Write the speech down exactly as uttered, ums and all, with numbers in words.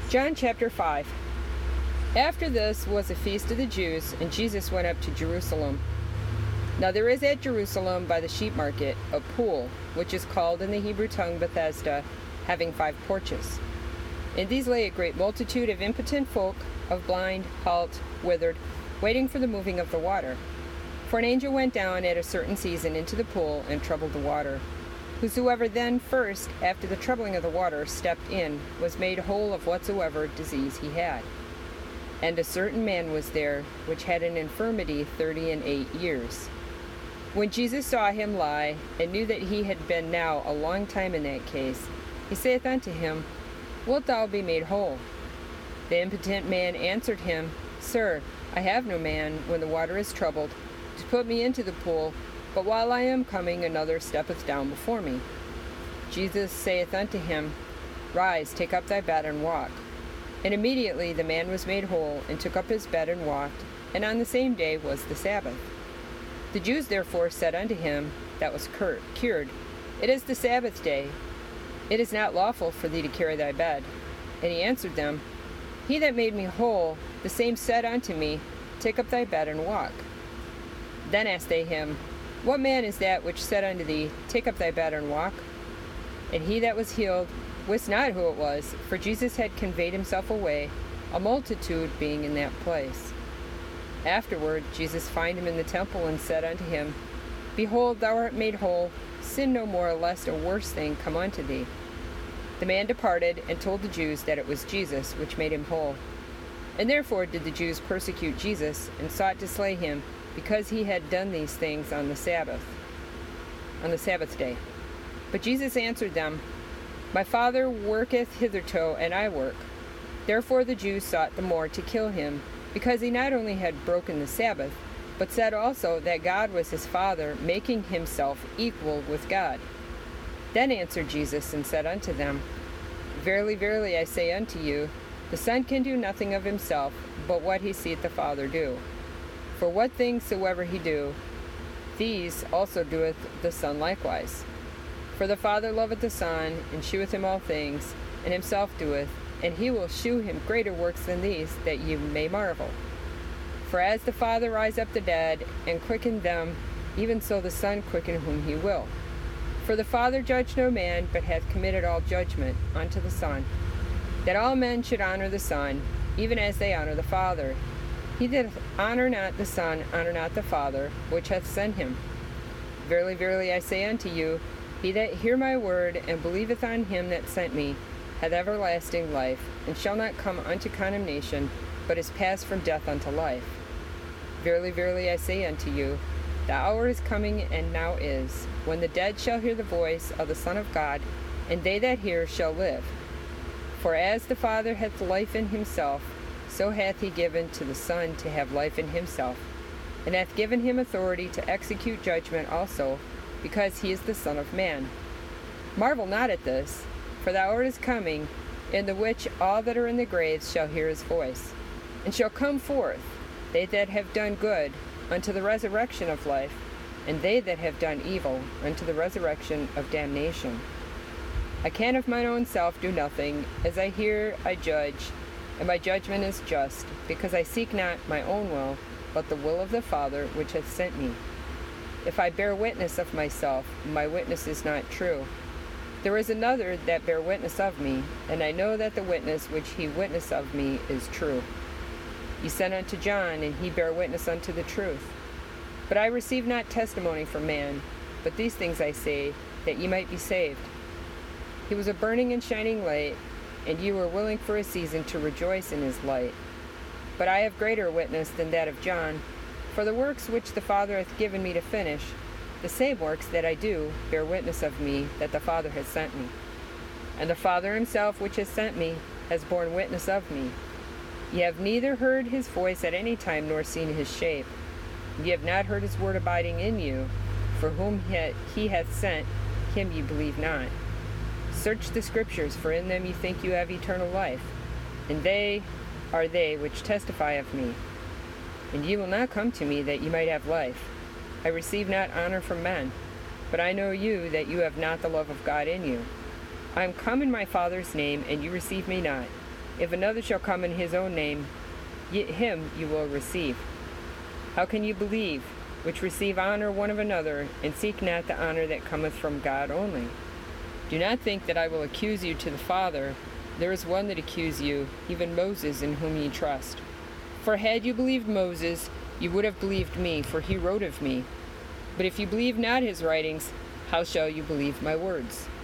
John chapter five. After this was a feast of the Jews, and Jesus went up to Jerusalem. Now there is at Jerusalem by the sheep market a pool, which is called in the Hebrew tongue Bethesda, having five porches. In these lay a great multitude of impotent folk, of blind, halt, withered, waiting for the moving of the water. For an angel went down at a certain season into the pool and troubled the water. Whosoever then first, after the troubling of the water, stepped in, was made whole of whatsoever disease he had. And a certain man was there, which had an infirmity thirty and eight years. When Jesus saw him lie, and knew that he had been now a long time in that case, he saith unto him, Wilt thou be made whole? The impotent man answered him, Sir, I have no man, when the water is troubled, to put me into the pool, but while I am coming, another steppeth down before me. Jesus saith unto him, Rise, take up thy bed, and walk. And immediately the man was made whole, and took up his bed, and walked, and on the same day was the Sabbath. The Jews therefore said unto him that was cur- cured, It is the Sabbath day. It is not lawful for thee to carry thy bed. And he answered them, He that made me whole, the same said unto me, Take up thy bed, and walk. Then asked they him, What man is that which said unto thee, Take up thy bed, and walk? And he that was healed wist not who it was, for Jesus had conveyed himself away, a multitude being in that place. Afterward Jesus found him in the temple, and said unto him, Behold, thou art made whole, sin no more, lest a worse thing come unto thee. The man departed, and told the Jews that it was Jesus which made him whole. And therefore did the Jews persecute Jesus, and sought to slay him, because he had done these things on the Sabbath, on the Sabbath day. But Jesus answered them, My Father worketh hitherto, and I work. Therefore the Jews sought the more to kill him, because he not only had broken the Sabbath, but said also that God was his Father, making himself equal with God. Then answered Jesus, and said unto them, Verily, verily, I say unto you, the Son can do nothing of himself, but what he seeth the Father do. For what things soever he do, these also doeth the Son likewise. For the Father loveth the Son, and sheweth him all things, and himself doeth, and he will shew him greater works than these, that ye may marvel. For as the Father rise up the dead, and quicken them, even so the Son quicken whom he will. For the Father judged no man, but hath committed all judgment unto the Son, that all men should honor the Son, even as they honor the Father. He that honor not the Son, honor not the Father, which hath sent him. Verily, verily, I say unto you, he that hear my word, and believeth on him that sent me, hath everlasting life, and shall not come unto condemnation, but is passed from death unto life. Verily, verily, I say unto you, the hour is coming, and now is, when the dead shall hear the voice of the Son of God, and they that hear shall live. For as the Father hath life in himself, so hath he given to the Son to have life in himself, and hath given him authority to execute judgment also, because he is the Son of Man. Marvel not at this, for the hour is coming, in the which all that are in the graves shall hear his voice, and shall come forth, they that have done good, unto the resurrection of life, and they that have done evil, unto the resurrection of damnation. I can of mine own self do nothing, as I hear I judge, and my judgment is just, because I seek not my own will, but the will of the Father which hath sent me. If I bear witness of myself, my witness is not true. There is another that bear witness of me, and I know that the witness which he witness of me is true. He sent unto John, and he bare witness unto the truth. But I receive not testimony from man, but these things I say, that ye might be saved. He was a burning and shining light, and ye were willing for a season to rejoice in his light. But I have greater witness than that of John, for the works which the Father hath given me to finish, the same works that I do bear witness of me that the Father has sent me. And the Father himself which has sent me has borne witness of me. Ye have neither heard his voice at any time nor seen his shape. Ye have not heard his word abiding in you, for whom he hath sent, him ye believe not. Search the Scriptures, for in them ye think you have eternal life, and they are they which testify of me. And ye will not come to me that ye might have life. I receive not honor from men, but I know you that you have not the love of God in you. I am come in my Father's name, and you receive me not. If another shall come in his own name, yet him you will receive. How can you believe, which receive honor one of another, and seek not the honor that cometh from God only? Do not think that I will accuse you to the Father. There is one that accuse you, even Moses, in whom ye trust. For had you believed Moses, you would have believed me, for he wrote of me. But if you believe not his writings, how shall you believe my words?